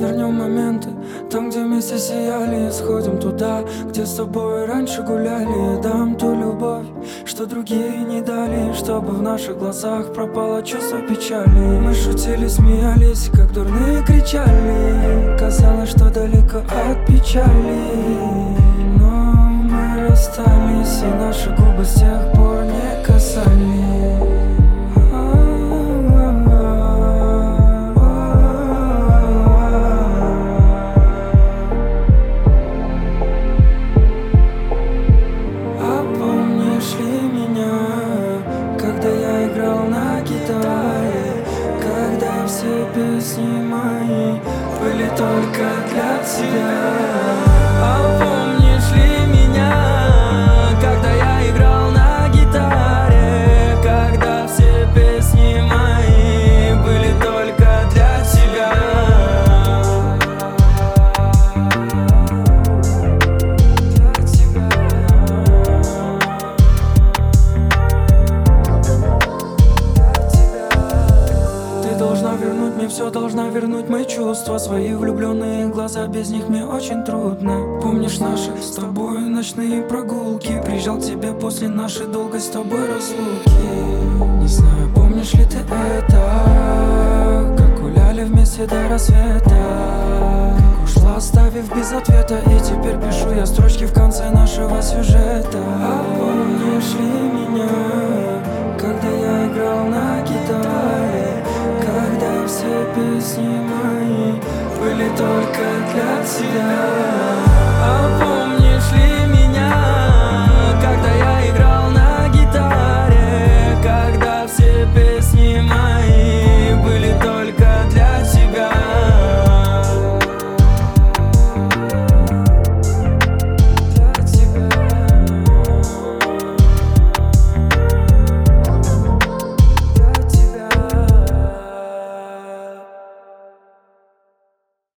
вернем моменты, там, где вместе сияли. Сходим туда, где с тобой раньше гуляли. Дам ту любовь, что другие не дали, чтобы в наших глазах пропало чувство печали. Мы шутили, смеялись, как дурные кричали. Казалось, что далеко от печали, но мы расстались, и наши губы с тех пор не касались. Все песни мои были только для тебя. А помнишь ли меня, когда я играл на гитаре? Когда все песни мои были только для тебя. Мне все должна вернуть мои чувства, свои влюбленные глаза, без них мне очень трудно. Помнишь наши с тобой ночные прогулки? Приезжал к тебе после нашей долгой с тобой разлуки. Не знаю, помнишь ли ты это, как гуляли вместе до рассвета, как ушла, оставив без ответа, и теперь пишу я строчки в конце нашего сюжета. А помнишь ли меня, когда я играл на гитаре? Когда все песни мои были только для тебя.